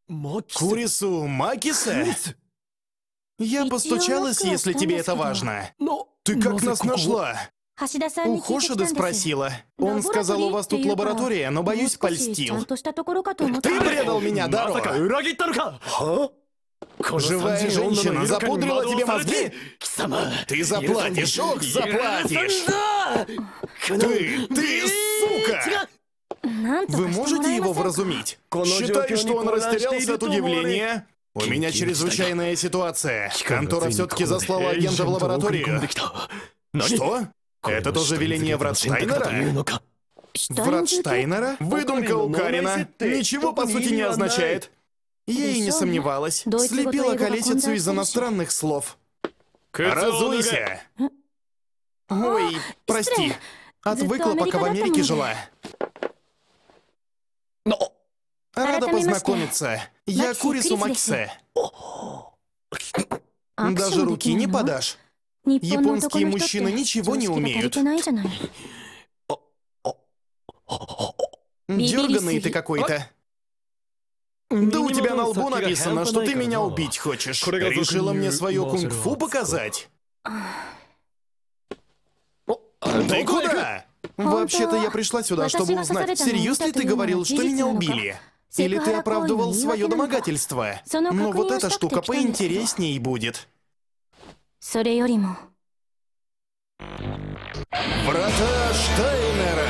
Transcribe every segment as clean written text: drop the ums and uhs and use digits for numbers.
Курису Макисе? Я постучалась, если тебе это важно. Ты как нас нашла? У Хошиды спросила. Он сказал, у вас тут лаборатория, но, боюсь, польстил. Ты предал меня, Даро! Живая женщина запудрила тебе мозги? Ты заплатишь, ох, заплатишь! Ты, сука! Вы можете его вразумить? Считаю, что он растерялся от удивления. У меня чрезвычайная ситуация. Контора все-таки заслала агента в лабораторию. Что? Это тоже веление Вратштайнера? Вратштайнера? Выдумка у Карина. Ничего, по сути, не означает. Я и не сомневалась. Слепила колесицу из иностранных слов. Разуйся! Ой, прости. Отвыкла, пока в Америке жила. Рада познакомиться. Я Курису Макисе. Даже руки не подашь. Японские мужчины ничего не умеют. Дерганый ты какой-то. Да у тебя на лбу написано, что ты меня убить хочешь. Решила мне свое кунг-фу показать? Ты куда? Вообще-то я пришла сюда, чтобы узнать, всерьез ли ты говорил, что меня убили? Или ты оправдывал свое домогательство? Но вот эта штука поинтересней будет. Врата Штайнера!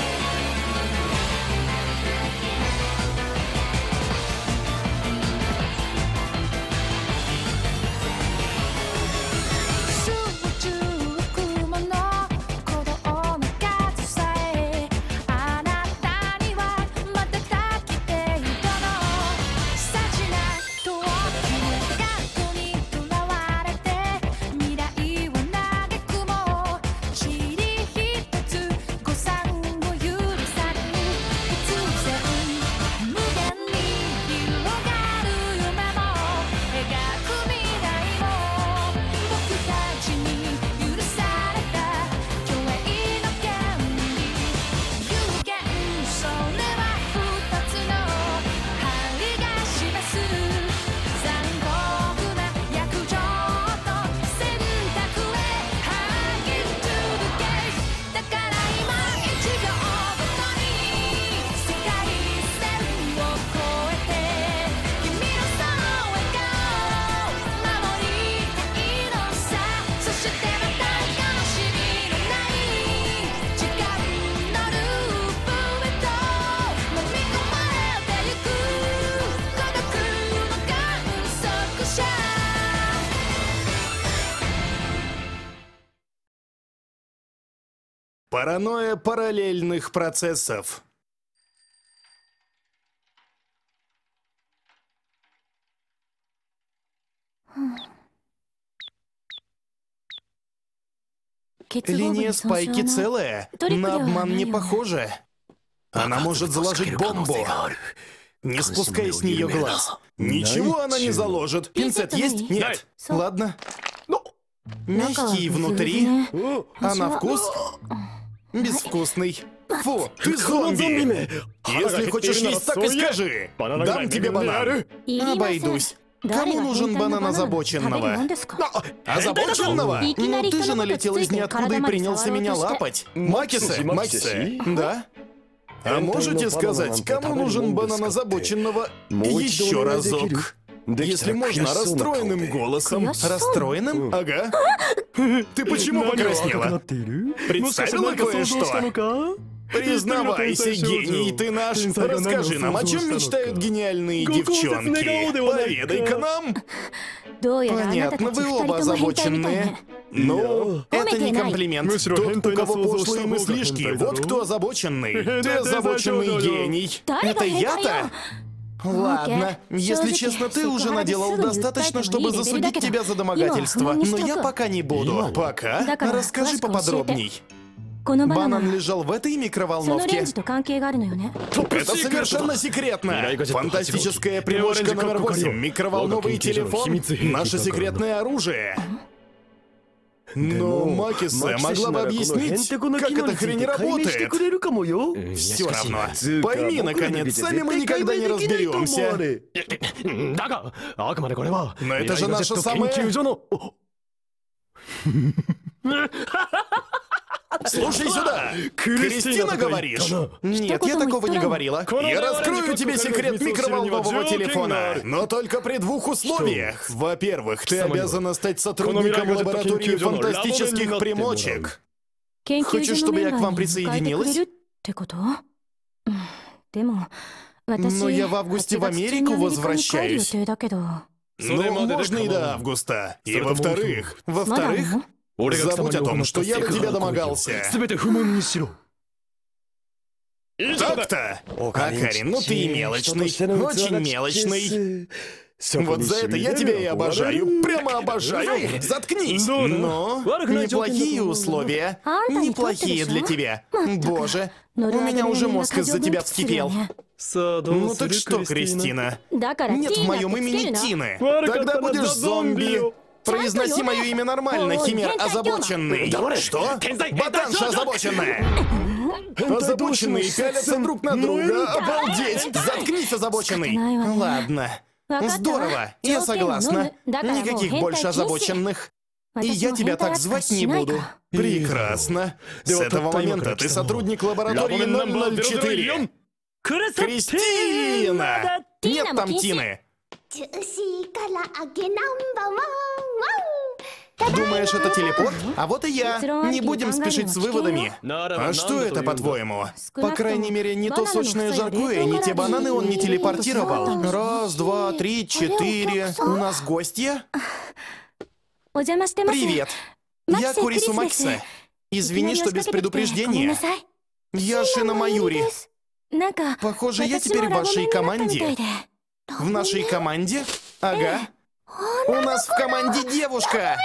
Паранойя параллельных процессов. Линия спайки целая, на обман не похожа. Она может заложить бомбу. Не спускай с нее глаз. Ничего она не заложит. Пинцет есть? Нет. Ладно. Мягкий внутри, а на вкус безвкусный. Фу, ты зомби! Если хочешь есть, так и скажи. Дам тебе банан. Обойдусь. Кому нужен банан озабоченного? Озабоченного? Ну ты же налетел из ниоткуда и принялся меня лапать. Макисе? Да? А можете сказать, кому нужен банан озабоченного еще разок? Если можно, расстроенным голосом. Расстроенным? Ага. Ты почему покраснела? Представила кое-что? Признавайся, гений ты наш. Расскажи нам, о чем мечтают гениальные девчонки. Поведай-ка нам. Понятно, вы оба озабоченные. Ну, это не комплимент. Тот, у кого пошлые мыслишки, вот кто озабоченный. Ты озабоченный гений. Это я-то? Ладно, если честно, ты уже наделал достаточно, чтобы засудить тебя за домогательство. Но я пока не буду. Пока? Расскажи поподробней. Банан лежал в этой микроволновке. Это совершенно секретно. Фантастическая примочка номер 8. Микроволновый телефон. Наше секретное оружие. Но Макиса могла бы объяснить, как эта хрень не работает. Все равно. Пойми, наконец, сами мы никогда не разберемся. Но это же наша самая... Слушай сюда! Кристина, говоришь? Нет, я такого не говорила. Я раскрою тебе секрет микроволнового телефона, но только при двух условиях. Во-первых, ты обязана стать сотрудником лаборатории фантастических примочек. Хочешь, чтобы я к вам присоединилась? Но я в августе в Америку возвращаюсь. Ну, можно и до августа. И во-вторых, забудь о том, что я до тебя домогался. Так-то! Акарин, ну ты и мелочный, очень мелочный. Вот за это я тебя и обожаю, прямо обожаю. Заткнись! Но неплохие условия, неплохие для тебя. Боже, у меня уже мозг из-за тебя вскипел. Ну так что, Кристина? Нет в моем имени Тины. Тогда будешь зомби. Произноси мое имя нормально, химер озабоченный. Что? Ботанша озабоченная. Озабоченные пялятся друг на друга. Обалдеть! Заткнись, озабоченный. Ладно. Здорово, я согласна. Никаких больше озабоченных. И я тебя так звать не буду. Прекрасно. С этого момента ты сотрудник лаборатории 004. Кристина! Нет там Тины. Думаешь, это телепорт? А вот и я. Не будем спешить с выводами. А что это, по-твоему? По крайней мере, не то сочное жаркое, не те бананы он не телепортировал. Раз, два, три, четыре. У нас гостья? Привет. Я Курису Макиса. Извини, что без предупреждения. Я Шина Маюри. Похоже, я теперь в вашей команде. В нашей команде? Ага. У нас в команде девушка!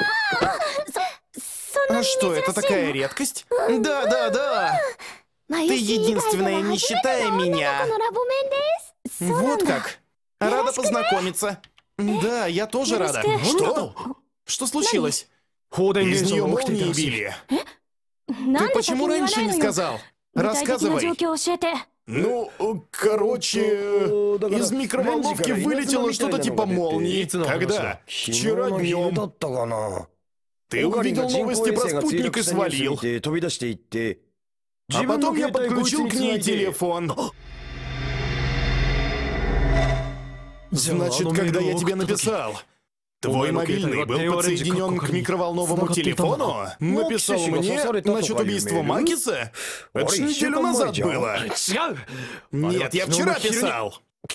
А что, это такая редкость? Да. Ты единственная, не считая меня. Вот как. Рада познакомиться. Да, я тоже рада. Что? Что случилось? Из нее молнии били. Ты почему раньше не сказал? Рассказывай. Ну, короче, из микроволновки вылетело что-то типа молнии. Когда? Вчера днем. Ты увидел новости про спутник и свалил. А потом я подключил к ней телефон. Значит, когда я тебе написал, твой мобильный был подсоединен к микроволновому телефону? Написал мне насчет убийства Макиса? Это ж неделю назад было. Нет, я вчера писал.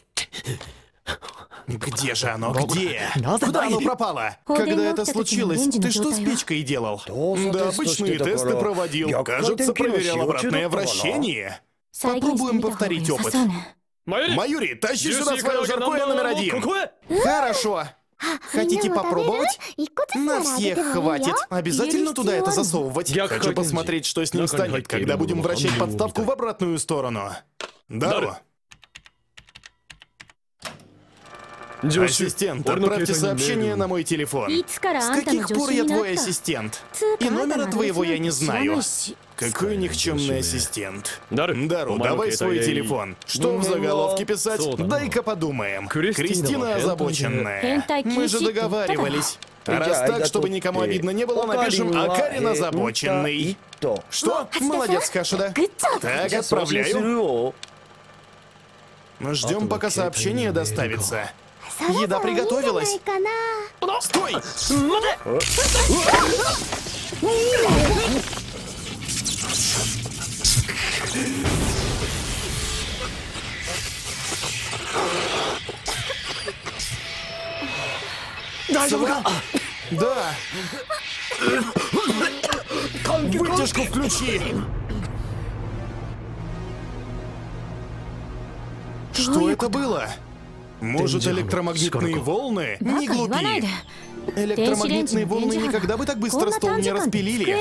Где же оно? Где? Куда оно пропало? Когда это случилось, ты что с печкой делал? Да, обычные тесты проводил. Кажется, проверял обратное вращение. Попробуем повторить опыт. Маюри, тащи сюда свое жаркое номер 1. Хорошо. Хотите попробовать? На всех хватит. Обязательно туда это засовывать. Хочу посмотреть, что с ним станет, когда будем вращать подставку в обратную сторону. Да. Ассистент, отправьте сообщение на мой телефон. С каких пор я твой ассистент? И номера твоего я не знаю. Какой никчемный ассистент. Дару, давай свой телефон. Что в заголовке писать? Дай-ка подумаем. Кристина озабоченная. Мы же договаривались. Раз так, чтобы никому обидно не было, напишем «Акарин озабоченный». Что? Молодец, Хашида. Так, отправляю. Ждем, пока сообщение доставится. Еда приготовилась. Стой! Да. Вытяжку включи. Что это было? Может, электромагнитные волны? Не глупи. Электромагнитные волны никогда бы так быстро стол не распилили.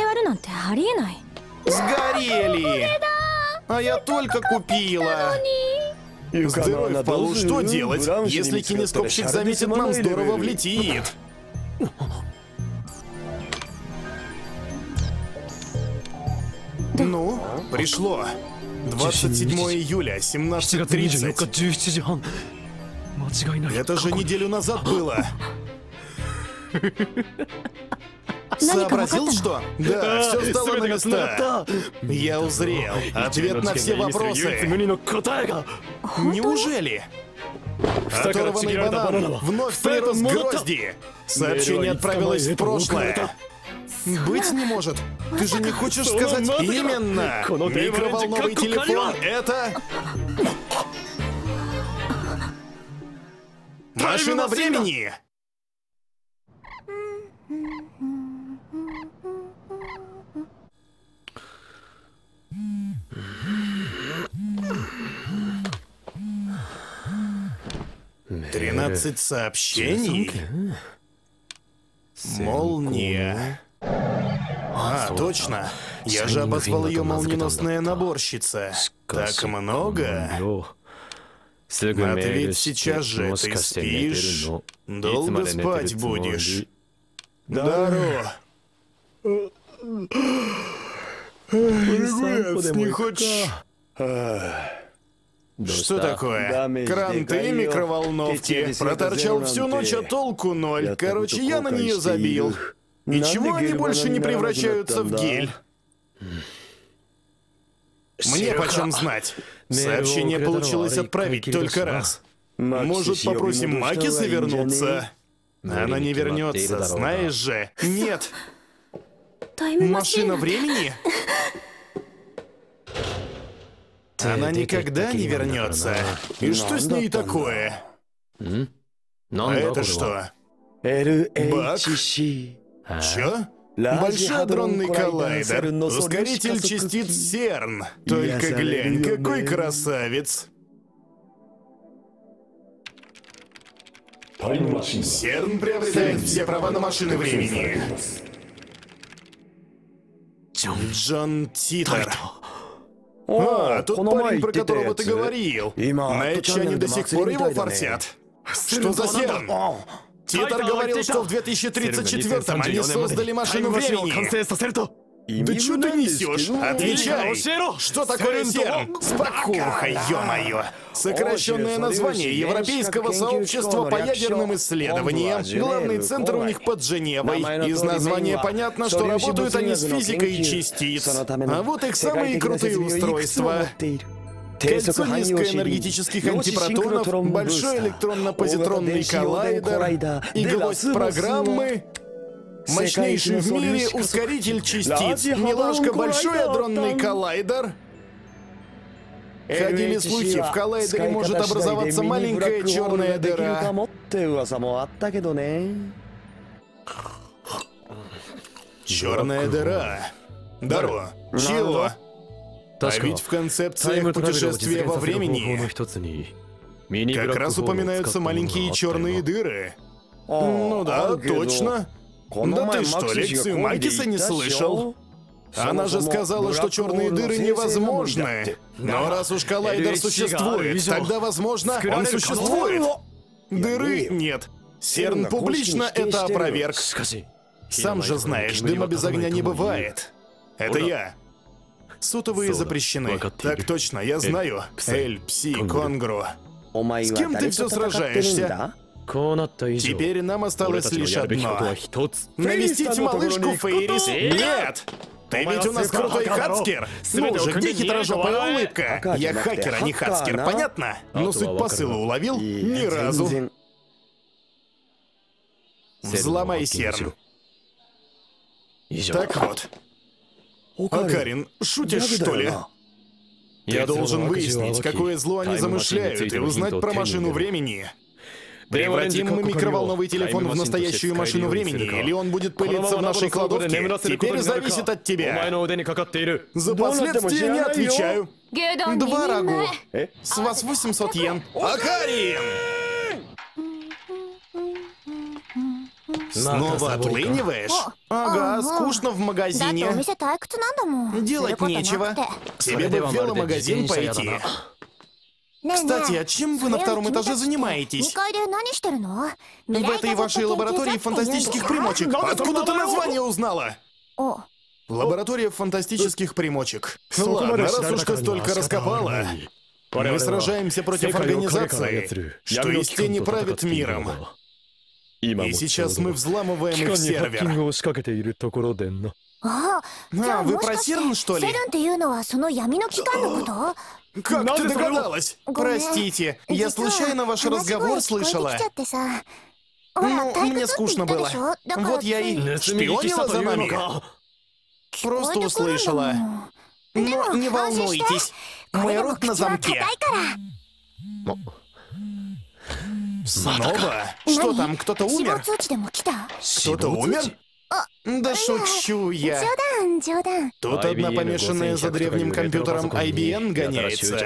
Сгорели! А я только купила. С дырой в полу что делать? Если кинескопщик заметит, нам здорово влетит. Пришло. 27 июля, 17:30. Это же неделю назад было. Сообразил, что? Да, все стало на места. Я узрел. Ответ на все вопросы. Неужели? Оторванный банан вновь прирос к грозди. Сообщение отправилось в прошлое. Быть не может. Ты же не хочешь сказать именно? Микроволновый телефон — это... Машина времени! «13 сообщений? Молния. А, точно. Я же обозвал ее молниеносная наборщица. Так много. Ответь сейчас же, ты спишь? Долго спать будешь? Даро. Привет, не хочешь? Что такое? Кранты и микроволновки. Проторчал всю ночь, а толку ноль. Короче, я на нее забил. И чего они больше не превращаются в гель? Мне почем знать? Сообщение получилось отправить только раз. Может, попросим Макиса вернуться? Она не вернется, знаешь же. Нет. Машина времени? Она никогда не вернется. И что с ней такое? А это что? Бак? Чё? Большой адронный коллайдер. Ускоритель частиц СЕРН. Только глянь, какой красавец. СЕРН приобретает все права на машины времени. Джон Титер. А, тот парень, про которого ты говорил. Мэтчи, они до сих пор его форсят. Что за СЕРН? Титер говорил, что в 2034-м они создали машину времени. Да что ты несешь? Отвечай! Что такое СЕРН? Спокуха, ё-моё! Сокращенное название Европейского сообщества по ядерным исследованиям. Главный центр у них под Женевой. Из названия понятно, что работают они с физикой частиц. А вот их самые крутые устройства. Кольцо низкоэнергетических антипротонов, большой электронно-позитронный коллайдер и гвоздь программы... Мощнейший в мире ускоритель частиц. Милашка, большой адронный коллайдер. Ходили слухи, в коллайдере может образоваться маленькая черная дыра. Черная дыра. Даро. Чего? А ведь в концепциях путешествия во времени как раз упоминаются маленькие черные дыры. Ну да, точно. Да ты что, лекцию Макиса не слышал? Она же сказала, что черные дыры невозможны. Но раз уж коллайдер существует, тогда, возможно, он существует. Дыры нет. СЕРН публично это опроверг. Сам же знаешь, дыма без огня не бывает. Это я. Сотовые запрещены. Так точно, я знаю. Эль, Пси, Конгру. С кем ты все сражаешься? Теперь нам осталось лишь одно. Навестить малышку Фейрис? Нет! Ты ведь у нас крутой хацкер! Ну же, где хитрожопая улыбка? Я хакер, а не хацкер, понятно? Но суть посыла уловил? Ни разу. Взломай СЕРН. Так вот. Акарин, шутишь, что ли? Ты должен выяснить, какое зло они замышляют, и узнать про машину времени. Превратим мы микроволновый телефон в настоящую машину времени, или он будет пылиться в нашей кладовке, теперь зависит от тебя. За последствия не отвечаю. 2 рагу. С вас 800 йен. Акарин! Снова отлыниваешь? Ага, скучно в магазине. Делать нечего. Тебе бы в веломагазин пойти. Кстати, а чем вы на втором этаже занимаетесь? В этой вашей лаборатории фантастических примочек. Откуда ты название узнала? Лаборатория фантастических примочек. Ладно, раз уж ты столько раскопала, мы сражаемся против организации, что из тени правит миром. И сейчас мы взламываем их сервер. Вы про Серн, что ли? Как ты догадалась? Простите, я случайно ваш разговор слышала. Ну, мне скучно было. Вот я и шпионила за нами. Просто услышала. Но не волнуйтесь, мой рот на замке. Снова? Что там, кто-то умер? Кто-то умер? Да шучу я. Тут одна помешанная за древним компьютером IBM гоняется.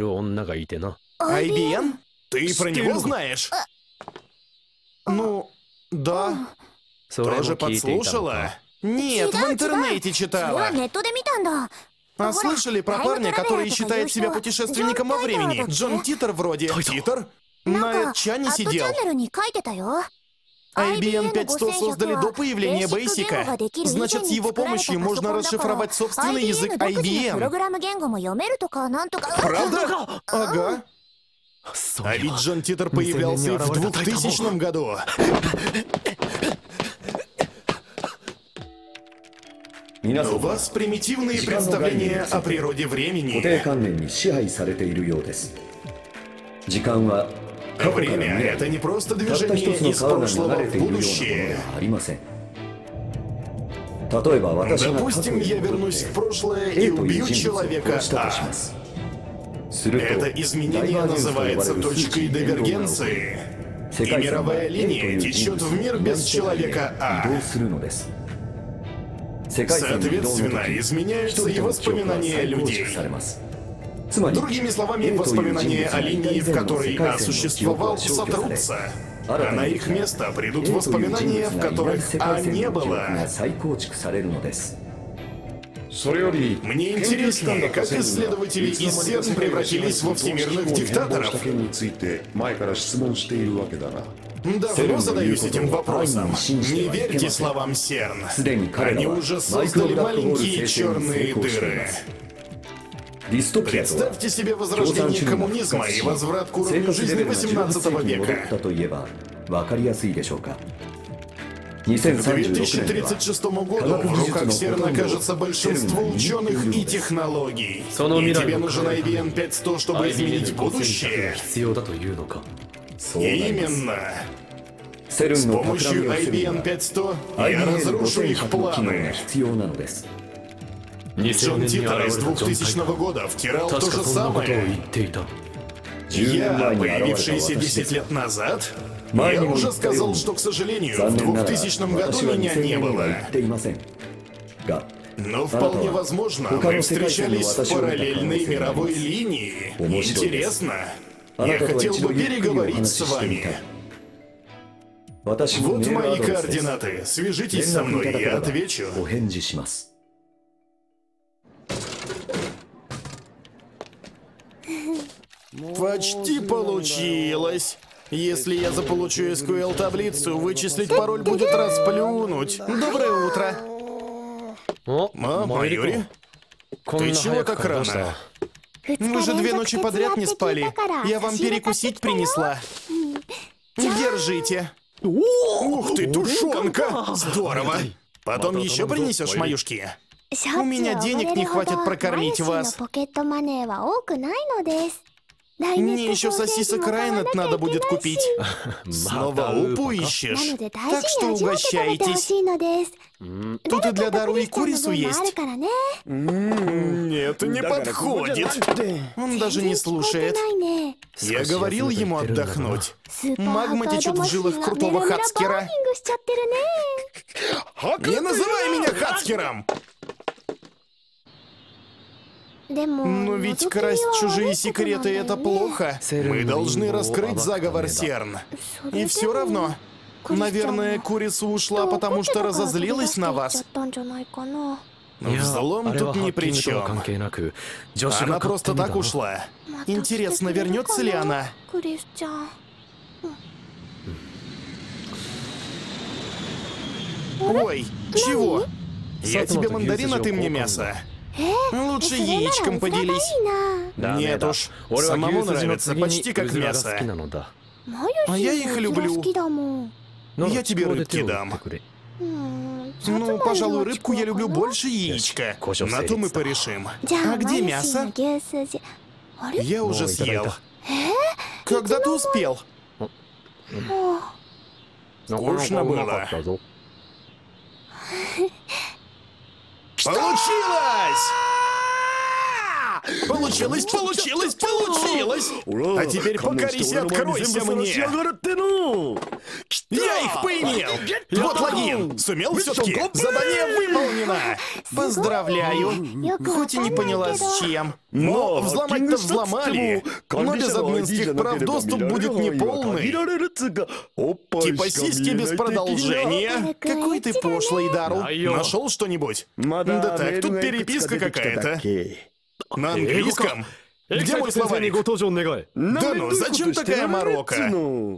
IBM? Ты про него знаешь? Ну, да. Тоже подслушала? Нет, в интернете читала. А слышали про парня, который считает себя путешественником во времени? Джон Титер вроде. Титер? На Чане сидел. IBM 500 создали до появления Бейсика. Значит, с его помощью можно расшифровать собственный язык IBM. Правда? Ага. А ведь Джон Титер появлялся в 2000 году. У вас примитивные представления о природе времени. Время — это не просто движение из прошлого в будущее. Допустим, я вернусь в прошлое и убью человека А. Это изменение называется точкой дивергенции. И мировая линия течет в мир без человека А. Соответственно, изменяются и воспоминания людей. Другими словами, воспоминания о линии, в которой А существовал, сотрутся. А на их место придут воспоминания, в которых А не было. Мне интереснее, как исследователи из Серн превратились во всемирных диктаторов. Давно задаюсь этим вопросом. Не верьте словам Серн. Они уже создали маленькие черные дыры. Представьте себе возрождение коммунизма и возврат к уровню жизни 18 века. К 2036 году в руках Серн окажется большинство ученых и технологий. И тебе нужен IBM 500, чтобы изменить будущее? Именно. С помощью IBM 500 я разрушу их планы. Джон Титер из 2000 года втирал то же самое. Я, появившийся 10 лет назад, я уже сказал, что, к сожалению, в 2000 году меня не было. Но вполне возможно, мы встречались в параллельной мировой линии. Интересно. Я хотел бы переговорить с вами. Вот мои координаты. Свяжитесь со мной, я отвечу. Почти получилось. Если я заполучу SQL-таблицу, вычислить пароль будет расплюнуть. Доброе утро. Майори? Ты чего так рано? Вы же 2 ночи подряд не спали. Я вам перекусить принесла. Держите. Ух ты, тушенка! Здорово. Потом еще принесешь, Маюшки? У меня денег не хватит прокормить вас. Мне еще сосисок Райнет надо будет купить. Снова упу ищешь? Так что угощайтесь. Тут и для Дару и курицу есть. Нет, не подходит. Он даже не слушает. Я говорил ему отдохнуть. Магма течет в жилах крутого Хацкера. Не называй меня Хацкером! Но ведь красть чужие секреты — это плохо. Мы должны раскрыть заговор Серн. И все равно, наверное, курица ушла, потому что разозлилась на вас. Взлом тут ни при чем. Она просто так ушла. Интересно, вернется ли она? Ой, чего? Я тебе мандарин, а ты мне мясо. Лучше яичком поделись. Нет уж, самому нравится почти как мясо. А я их люблю. Я тебе рыбки дам. Ну, пожалуй, рыбку я люблю больше яичка. На то мы порешим. А где мясо? Я уже съел. Когда ты успел? Скучно было. Получилось! Получилось, получилось, получилось! А теперь покорись и откройся мне! Я их поимел! Вот логин! Сумел все-таки? Задание выполнено! Поздравляю! Хоть и не поняла с чем. Но взломать-то взломали! Но без админских прав доступ будет неполный. Типа сиськи без продолжения. Какой ты пошлый, Дару. Нашел что-нибудь? Да так, тут переписка какая-то. На английском? Где мой словарик? Да ну, зачем такая морока?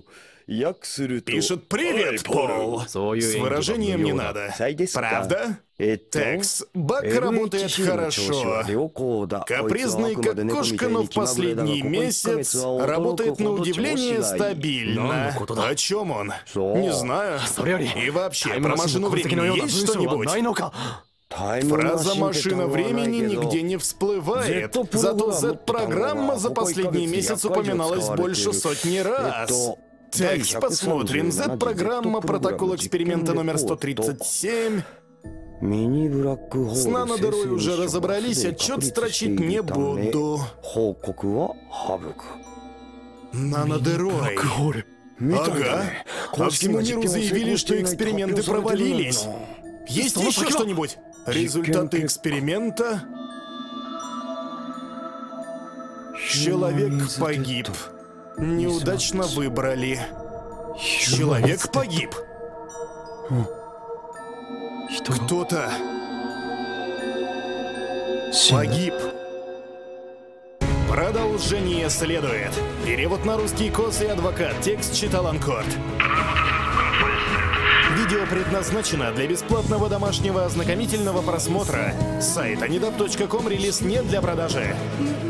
Пишет «Привет, Пол». С выражением не надо. Правда? Текс, Бак работает хорошо. Капризный, как кошка, но в последний месяц работает на удивление стабильно. О чем он? Не знаю. И вообще, про машину времени есть что-нибудь? Фраза «машина времени» нигде не всплывает. Зато Z-программа за последний месяц упоминалась больше сотни раз. Так, посмотрим. Z-программа, протокол эксперимента номер 137. С нанодырой уже разобрались, отчет строчить не буду. Нанодырой. Ага. А всему миру заявили, что эксперименты провалились. Есть еще что-нибудь? Результаты эксперимента. Человек погиб. Неудачно выбрали. Человек погиб. Кто-то погиб. Продолжение следует. Перевод на русский Кос и адвокат. Текст читал Анкорд. Видео предназначено для бесплатного домашнего ознакомительного просмотра. Сайт anidab.com, релиз не для продажи.